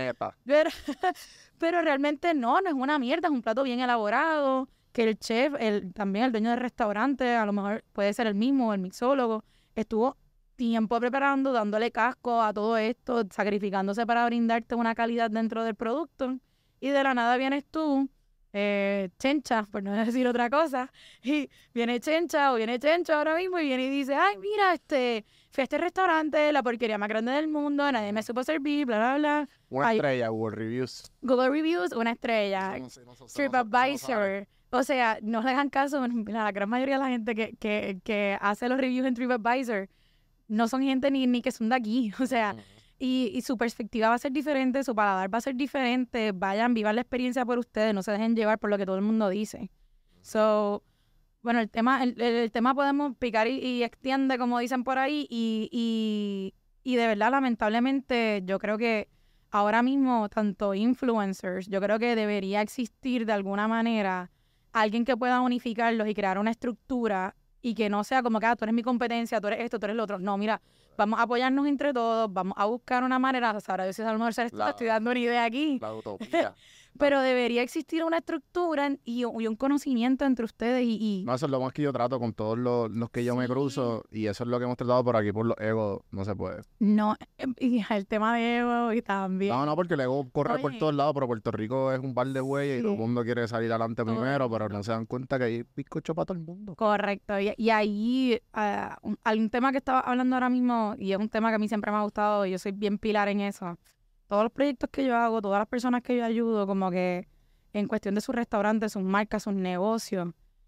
Pero realmente no es una mierda, es un plato bien elaborado, que el chef, también el dueño del restaurante, a lo mejor puede ser el mismo, el mixólogo, estuvo tiempo preparando, dándole casco a todo esto, sacrificándose para brindarte una calidad dentro del producto, y de la nada vienes tú, Chencha, por no decir otra cosa, y viene Chencha o viene Chencho ahora mismo y viene y dice, ay, mira, fui a este restaurante, la porquería más grande del mundo, nadie me supo servir, bla, bla, bla. Una estrella, Google Reviews. Google Reviews, una estrella. TripAdvisor. O sea, no le hagan caso, la gran mayoría de la gente que hace los reviews en TripAdvisor no son gente ni que son de aquí, o sea, y su perspectiva va a ser diferente, su paladar va a ser diferente, vayan, vivan la experiencia por ustedes, no se dejen llevar por lo que todo el mundo dice. So, bueno, el tema podemos picar y extiende, como dicen por ahí, y de verdad, lamentablemente, yo creo que ahora mismo, tanto influencers, yo creo que debería existir de alguna manera alguien que pueda unificarlos y crear una estructura y que no sea como que tú eres mi competencia, tú eres esto, tú eres lo otro. No, mira, vamos a apoyarnos entre todos, vamos a buscar una manera, sabrá Dios si a lo mejor estoy dando una idea aquí. La utopía. Pero debería existir una estructura y un conocimiento entre ustedes y... No, eso es lo más que yo trato con todos los que yo me cruzo, y eso es lo que hemos tratado por aquí, por los egos, no se puede. No, y el tema de ego y también... No, porque el ego corre por todos lados, pero Puerto Rico es un par de güeyes y todo el mundo quiere salir adelante primero, pero no se dan cuenta que hay bizcocho para todo el mundo. Correcto, y ahí hay un tema que estaba hablando ahora mismo, y es un tema que a mí siempre me ha gustado, y yo soy bien pilar en eso. Todos los proyectos que yo hago, todas las personas que yo ayudo, como que en cuestión de sus restaurantes, sus marcas, sus negocios,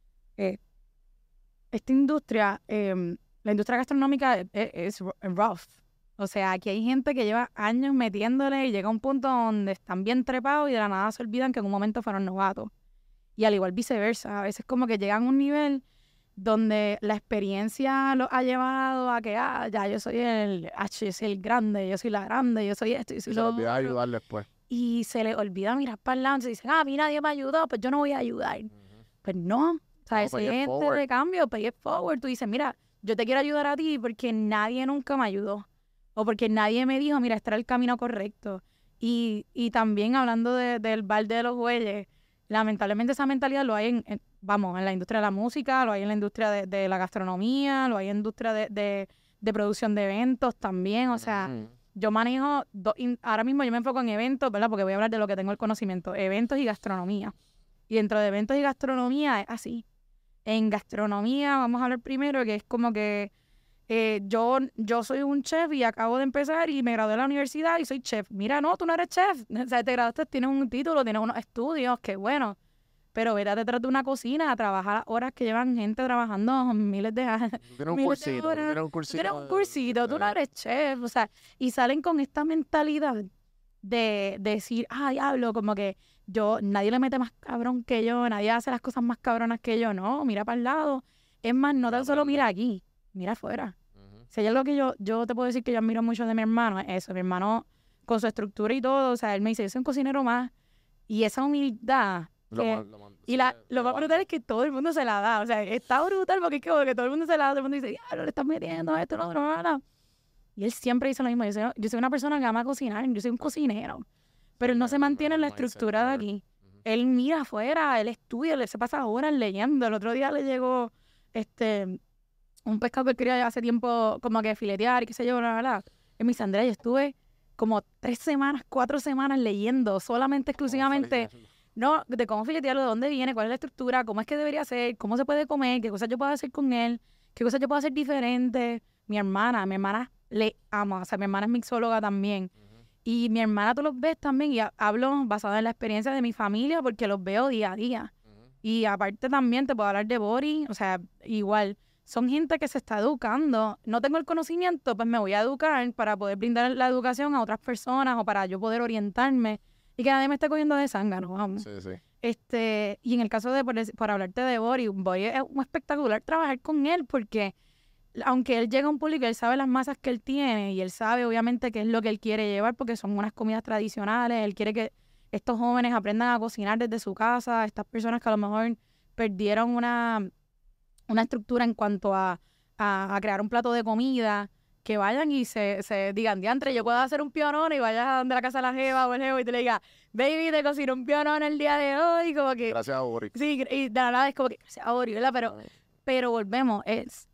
esta industria, la industria gastronómica es rough. O sea, aquí hay gente que lleva años metiéndole y llega a un punto donde están bien trepados y de la nada se olvidan que en un momento fueron novatos. Y al igual viceversa, a veces como que llegan a un nivel donde la experiencia los ha llevado a que, ya yo soy yo soy el grande, yo soy la grande, yo soy esto, yo soy lo otro. Se les olvida ayudar después. Y se les olvida mirar para el lado, y dicen, a mí nadie me ayudó, pues yo no voy a ayudar. Pues no, o sea, ese gente de cambio, pay it forward. Tú dices, mira, yo te quiero ayudar a ti porque nadie nunca me ayudó. O porque nadie me dijo, mira, este era el camino correcto. Y también hablando del balde de los bueyes, lamentablemente esa mentalidad lo hay vamos, en la industria de la música, lo hay en la industria de la gastronomía, lo hay en la industria de producción de eventos también. O sea, yo manejo, ahora mismo yo me enfoco en eventos, ¿verdad? Porque voy a hablar de lo que tengo el conocimiento, eventos y gastronomía. Y dentro de eventos y gastronomía es así. En gastronomía vamos a hablar primero que es como que yo soy un chef y acabo de empezar y me gradué de la universidad y soy chef. Mira, no, tú no eres chef. O sea, te graduaste, tienes un título, tienes unos estudios, qué bueno. Pero vete detrás de una cocina a trabajar las horas que llevan gente trabajando miles de años. Tú tienes un cursito, tú tienes un cursito. Tú no eres chef. O sea, y salen con esta mentalidad de decir, diablo, como que nadie le mete más cabrón que yo, nadie hace las cosas más cabronas que yo. No, mira para el lado. Es más, no tan solo mira aquí, mira afuera. Si hay algo que yo te puedo decir que yo admiro mucho de mi hermano, es eso. Mi hermano, con su estructura y todo, o sea, él me dice, yo soy un cocinero más. Y esa humildad... Lo más brutal es que todo el mundo se la da. O sea, está brutal porque es que todo el mundo se la da. Todo el mundo dice, le estás metiendo esto, no, no. Y él siempre dice lo mismo. Yo soy una persona que ama cocinar. Yo soy un cocinero. Pero él no se mantiene en la estructura de aquí. Él mira afuera, él estudia, él se pasa horas leyendo. El otro día le llegó un pescado que él quería hace tiempo como que filetear y qué sé yo, bla. Y me dice, Andrea, yo estuve como 3 semanas, 4 semanas leyendo solamente, exclusivamente... No, de cómo filetearlo, de dónde viene, cuál es la estructura, cómo es que debería ser, cómo se puede comer, qué cosas yo puedo hacer con él, qué cosas yo puedo hacer diferente. Mi hermana le ama, o sea, mi hermana es mixóloga también. Y mi hermana tú los ves también, y hablo basado en la experiencia de mi familia porque los veo día a día. Y aparte también te puedo hablar de Bori, o sea, igual, son gente que se está educando. No tengo el conocimiento, pues me voy a educar para poder brindar la educación a otras personas o para yo poder orientarme. Y que nadie me esté cogiendo de zángano, vamos. Sí. Y en el caso de, por hablarte de Bori es un espectacular trabajar con él porque aunque él llega a un público, él sabe las masas que él tiene y él sabe obviamente qué es lo que él quiere llevar porque son unas comidas tradicionales. Él quiere que estos jóvenes aprendan a cocinar desde su casa, estas personas que a lo mejor perdieron una estructura en cuanto a crear un plato de comida, que vayan y se digan, diantre, yo puedo hacer un pionón y vayas a donde la casa de la jeva o el jevo y te le diga, baby, te cocino un pionón el día de hoy, como que... Gracias a Bori. Sí, y de la nada es como que, gracias a Bori, ¿verdad? Pero volvemos, es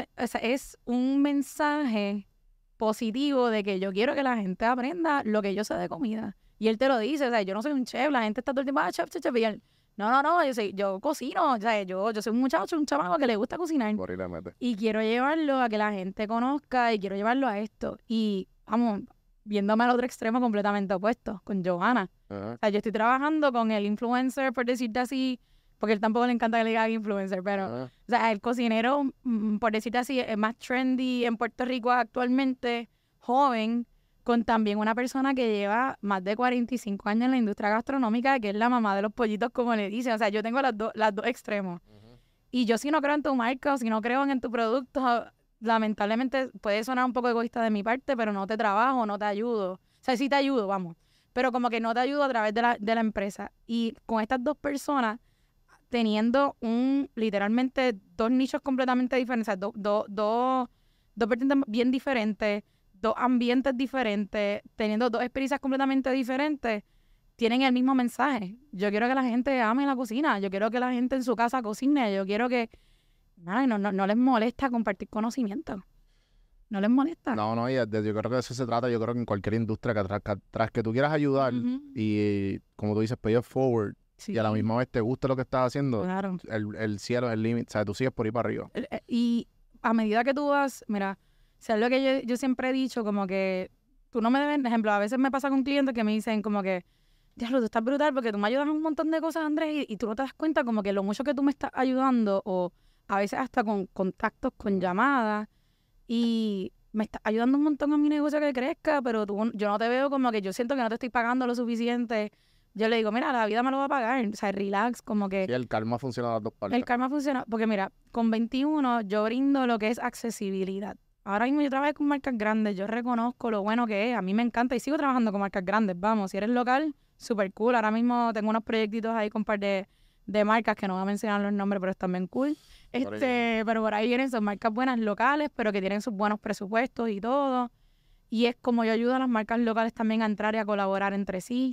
un mensaje positivo de que yo quiero que la gente aprenda lo que yo sé de comida. Y él te lo dice, o sea, yo no soy un chef, la gente está todo el tiempo, chef, y él... No, yo cocino, o sea, yo soy un muchacho, un chamaco que le gusta cocinar. Y quiero llevarlo a que la gente conozca y quiero llevarlo a esto. Y vamos, viéndome al otro extremo completamente opuesto, con Johanna. O sea, yo estoy trabajando con el influencer, por decirte así, porque él tampoco le encanta que le diga influencer, pero, o sea, el cocinero, por decirte así, es más trendy en Puerto Rico actualmente, joven, con también una persona que lleva más de 45 años en la industria gastronómica, que es la mamá de los pollitos, como le dicen. O sea, yo tengo las dos extremos. Y yo si no creo en tu marca o si no creo en tu producto, lamentablemente puede sonar un poco egoísta de mi parte, pero no te trabajo, no te ayudo. O sea, sí te ayudo, vamos. Pero como que no te ayudo a través de la empresa. Y con estas dos personas, teniendo literalmente 2 nichos completamente diferentes, o sea, dos vertientes bien diferentes, 2 ambientes diferentes, teniendo 2 experiencias completamente diferentes, tienen el mismo mensaje. Yo quiero que la gente ame la cocina, yo quiero que la gente en su casa cocine, yo quiero que no les molesta compartir conocimiento. No les molesta. No, yo creo que de eso se trata. Yo creo que en cualquier industria que tras que tú quieras ayudar y como tú dices, pay it forward, y a la misma vez te gusta lo que estás haciendo, claro. el cielo es el límite, o sea, tú sigues por ahí para arriba. Y a medida que tú vas, mira, o sea, es lo que yo siempre he dicho, como que tú no me debes, por ejemplo, a veces me pasa con clientes que me dicen como que, diablo, tú estás brutal porque tú me ayudas en un montón de cosas, Andrés, y tú no te das cuenta como que lo mucho que tú me estás ayudando, o a veces hasta con contactos, con llamadas, y me estás ayudando un montón a mi negocio que crezca, pero yo no te veo como que yo siento que no te estoy pagando lo suficiente. Yo le digo, mira, la vida me lo va a pagar, o sea, relax, como que... Sí, el karma funciona a las dos partes. El karma funciona, porque mira, con 21 yo brindo lo que es accesibilidad. Ahora mismo yo trabajo con marcas grandes, yo reconozco lo bueno que es, a mí me encanta y sigo trabajando con marcas grandes, vamos, si eres local, súper cool. Ahora mismo tengo unos proyectitos ahí con un par de marcas que no voy a mencionar los nombres, pero están bien cool. Pero por ahí vienen, son marcas buenas locales, pero que tienen sus buenos presupuestos y todo. Y es como yo ayudo a las marcas locales también a entrar y a colaborar entre sí.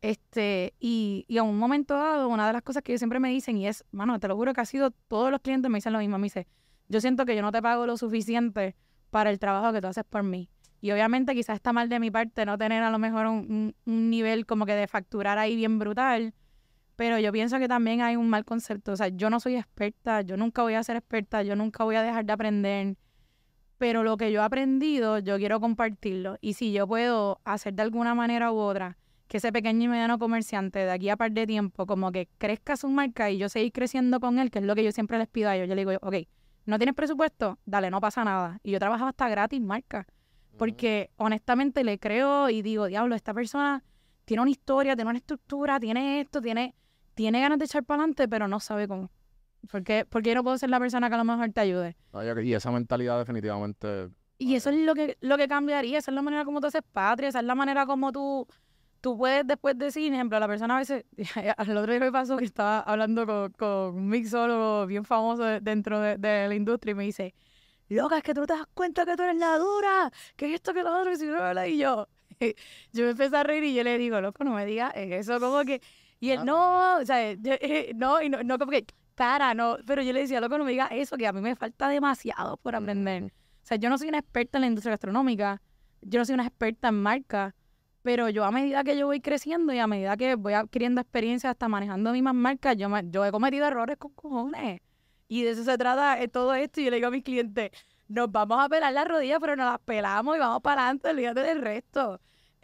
Y en un momento dado, una de las cosas que ellos siempre me dicen, y es, mano, te lo juro que ha sido, todos los clientes me dicen lo mismo, me dice, yo siento que yo no te pago lo suficiente para el trabajo que tú haces por mí. Y obviamente quizás está mal de mi parte no tener a lo mejor un nivel como que de facturar ahí bien brutal, pero yo pienso que también hay un mal concepto. O sea, yo no soy experta, yo nunca voy a ser experta, yo nunca voy a dejar de aprender, pero lo que yo he aprendido, yo quiero compartirlo. Y si yo puedo hacer de alguna manera u otra que ese pequeño y mediano comerciante de aquí a par de tiempo como que crezca su marca y yo seguir creciendo con él, que es lo que yo siempre les pido a ellos. Yo les digo, ok, ¿no tienes presupuesto? Dale, no pasa nada. Y yo trabajaba hasta gratis marca, porque honestamente le creo y digo, diablo, esta persona tiene una historia, tiene una estructura, tiene esto, tiene ganas de echar para adelante, pero no sabe cómo. ¿Por qué yo no puedo ser la persona que a lo mejor te ayude? Y esa mentalidad definitivamente... Y eso es lo que cambiaría, esa es la manera como tú haces patria, esa es la manera como tú puedes después decir, por ejemplo, la persona a veces, al otro día me pasó que estaba hablando con un mixólogo bien famoso dentro de la industria y me dice, loca, es que tú no te das cuenta que tú eres la dura, que es esto, que lo otro, que si no habla, y yo me empecé a reír y yo le digo, loco, no me digas eso, como que, y él, no, o sea, no, como que, no, pero yo le decía, loco, no me digas eso, que a mí me falta demasiado por aprender. O sea, yo no soy una experta en la industria gastronómica, yo no soy una experta en marca, pero yo a medida que yo voy creciendo y a medida que voy adquiriendo experiencia hasta manejando mismas marcas, yo he cometido errores con cojones. Y de eso se trata todo esto. Y yo le digo a mis clientes, nos vamos a pelar las rodillas, pero nos las pelamos y vamos para adelante, olvídate del resto.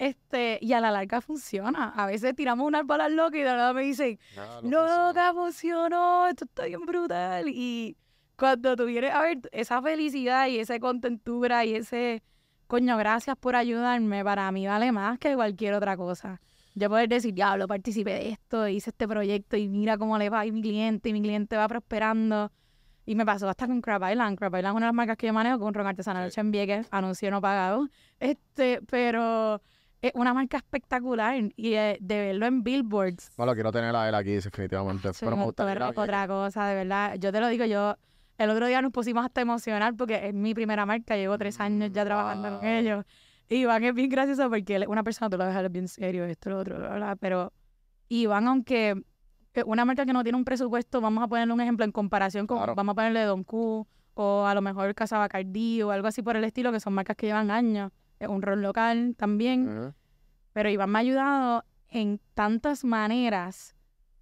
Y a la larga funciona. A veces tiramos unas balas locas y de verdad me dicen, loca, funcionó, esto está bien brutal. Y cuando tú vienes a ver esa felicidad y esa contentura y ese, coño, gracias por ayudarme, para mí vale más que cualquier otra cosa. Yo poder decir, diablo, participé de esto, hice este proyecto y mira cómo le va a mi cliente y mi cliente va prosperando. Y me pasó hasta con Crab Island. Crab Island es una de las marcas que yo manejo con ron artesanal hecho en Vieques, anuncio no pagado. Pero es una marca espectacular y de verlo en billboards. Bueno, quiero tener a él aquí, definitivamente. Pero me gustaría otra cosa, de verdad. Yo te lo digo, el otro día nos pusimos hasta emocionar porque es mi primera marca, llevo 3 años ya trabajando con ellos. Y Iván es bien gracioso porque él es una persona, tú lo dejas bien serio, esto, lo otro, bla, bla, pero Iván, aunque una marca que no tiene un presupuesto, vamos a ponerle un ejemplo en comparación con, vamos a ponerle Don Q o a lo mejor Casa Bacardí o algo así por el estilo, que son marcas que llevan años, es un rol local también, pero Iván me ha ayudado en tantas maneras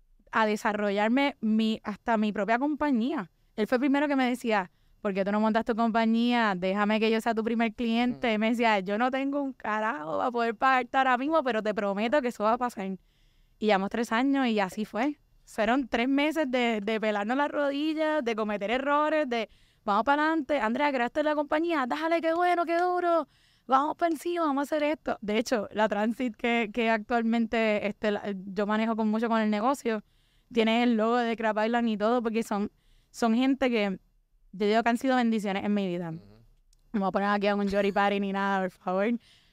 a desarrollarme hasta mi propia compañía. Él fue el primero que me decía, ¿por qué tú no montas tu compañía? Déjame que yo sea tu primer cliente. Me decía, yo no tengo un carajo para poder pagarte ahora mismo, pero te prometo que eso va a pasar. Y llevamos 3 años y así fue. Fueron 3 meses de pelarnos las rodillas, de cometer errores, de vamos para adelante. Andrea, creaste la compañía, dale, qué bueno, qué duro. Vamos para encima, vamos a hacer esto. De hecho, la Transit que actualmente yo manejo mucho con el negocio, tiene el logo de Crab Island y todo, porque son gente que yo digo que han sido bendiciones en mi vida. No me voy a poner aquí a un Jory Party ni nada, por favor.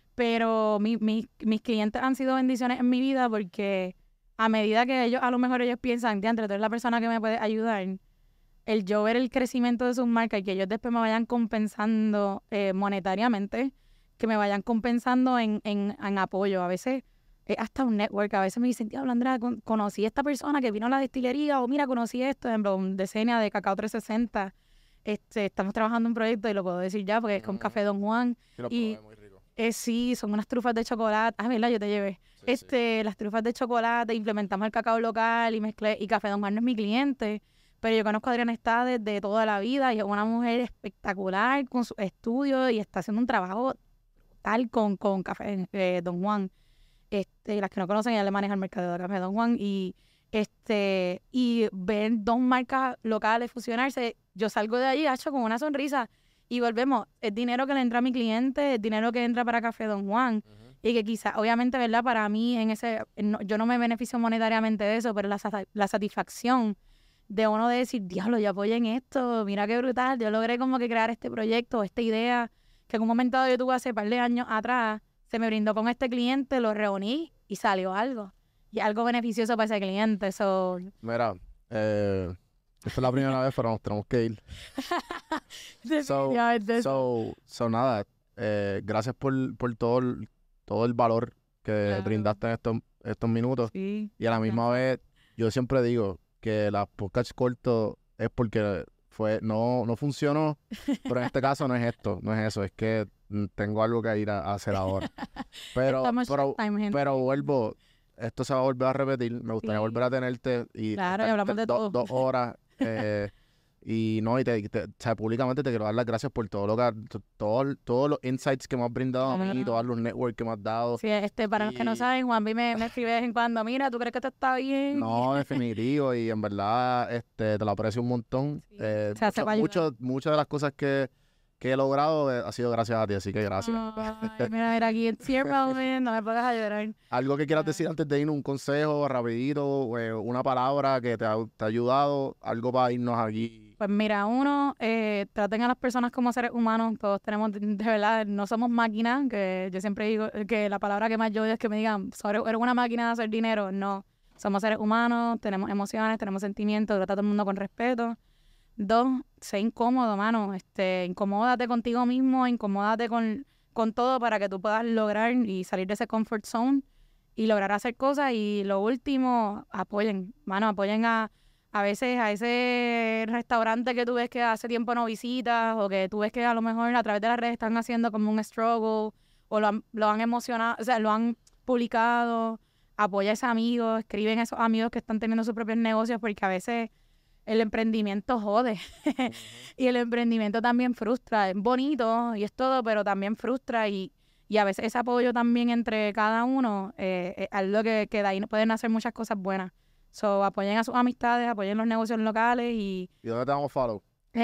Pero mis clientes han sido bendiciones en mi vida porque a medida que a lo mejor ellos piensan, diantre, tú eres la persona que me puede ayudar, el yo ver el crecimiento de sus marcas y que ellos después me vayan compensando monetariamente, que me vayan compensando en apoyo. A veces es hasta un network. A veces me dicen, diablo, Andrea, conocí a esta persona que vino a la destilería, o mira, conocí esto, por ejemplo, un Decenia de Cacao 360. Estamos trabajando en un proyecto y lo puedo decir ya porque es con Café Don Juan. Sí, lo probé, muy rico. Sí, son unas trufas de chocolate. Ah, ¿verdad? Yo te llevé. Las trufas de chocolate, implementamos el cacao local y mezclé. Y Café Don Juan no es mi cliente, pero yo conozco a Adriana Está desde toda la vida y es una mujer espectacular con sus estudios y está haciendo un trabajo tal con Café Don Juan. Las que no conocen, ella le maneja el mercado de Café Don Juan y ver 2 marcas locales fusionarse, yo salgo de allí con una sonrisa y volvemos, es dinero que le entra a mi cliente, es dinero que entra para Café Don Juan y que quizás, obviamente, ¿verdad? Para mí yo no me beneficio monetariamente de eso, pero la satisfacción de uno de decir, diablo, yo apoyé en esto, mira qué brutal, yo logré como que crear este proyecto, esta idea que en un momento dado yo tuve hace un par de años atrás, se me brindó con este cliente, lo reuní y salió algo. Y algo beneficioso para ese cliente. Mira, esta es la primera vez, pero nos tenemos que ir. Nada, gracias por todo el valor que brindaste estos minutos. Sí. Y a la misma vez, yo siempre digo que las podcasts cortos es porque no funcionó, pero en este caso no es esto, no es eso, es que tengo algo que ir a hacer ahora. Pero vuelvo, esto se va a volver a repetir, me gustaría volver a tenerte y claro, y hablamos de todo. 2 horas. Y no, o sea, públicamente te quiero dar las gracias por todo todos los insights que me has brindado a mí, todos los networks que me has dado. Sí, para los que no saben, Juanvi me escribe de vez en cuando, mira, ¿tú crees que esto está bien? No, definitivo, y en verdad te lo aprecio un montón. Muchas de las cosas que he logrado ha sido gracias a ti, así que gracias. Ay, mira, aquí en Tearful, no me pongas a llorar. Algo que quieras decir antes de irnos, un consejo rapidito, una palabra que te ha ayudado, algo para irnos aquí. Pues mira, traten a las personas como seres humanos, todos tenemos, de verdad, no somos máquinas, que yo siempre digo que la palabra que más yo odio es que me digan, eres una máquina de hacer dinero. No, somos seres humanos, tenemos emociones, tenemos sentimientos, trata a todo el mundo con respeto. 2, sé incómodo, mano, incomódate contigo mismo, incomódate con todo para que tú puedas lograr y salir de ese comfort zone y lograr hacer cosas. Y lo último, apoyen a veces a ese restaurante que tú ves que hace tiempo no visitas, o que tú ves que a lo mejor a través de las redes están haciendo como un struggle, o lo han emocionado, o sea, lo han publicado. Apoya a esos amigos, escriben a esos amigos que están teniendo sus propios negocios, porque a veces el emprendimiento jode. Y el emprendimiento también frustra. Es bonito y es todo, pero también frustra, y a veces ese apoyo también entre cada uno es algo que de ahí pueden hacer muchas cosas buenas. So, apoyen a sus amistades, apoyen los negocios locales y... ¿Y dónde te vamos a follow?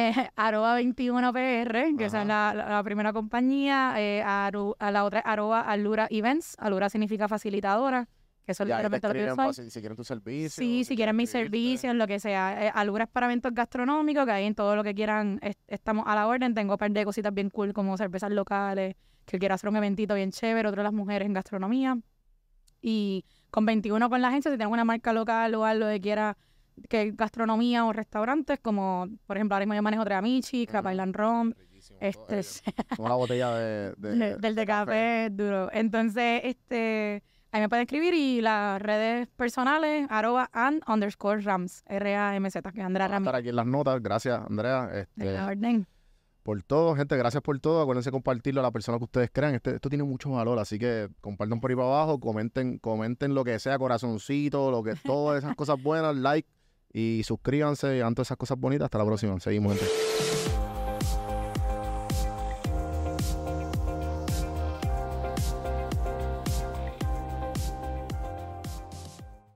@21PR, que esa es la primera compañía. A la otra es @Alura Events. Alura significa facilitadora, que eso literalmente lo que yo soy. Si quieren tu servicio. Sí, si quieren mis servicios, lo que sea. Alura es para eventos gastronómicos, que ahí en todo lo que quieran estamos a la orden. Tengo un par de cositas bien cool, como cervezas locales, que quiero hacer un eventito bien chévere, otro de las mujeres en gastronomía. Y con 21 con la agencia, si tienen una marca local o algo que gastronomía o restaurantes, como por ejemplo ahora mismo yo manejo Treamichi, Crab Island Rum, una botella de café duro. Entonces, ahí me pueden escribir, y las redes personales, @and_rams, RAMZ, que es Andrea Ramírez. Estar aquí en las notas. Gracias, Andrea. De la orden. Por todo, gente, gracias por todo. Acuérdense de compartirlo a la persona que ustedes crean. Esto tiene mucho valor, así que compartan por ahí para abajo, comenten lo que sea, corazoncito, todas esas cosas buenas, like, y suscríbanse, y hagan todas esas cosas bonitas. Hasta la próxima. Seguimos, gente.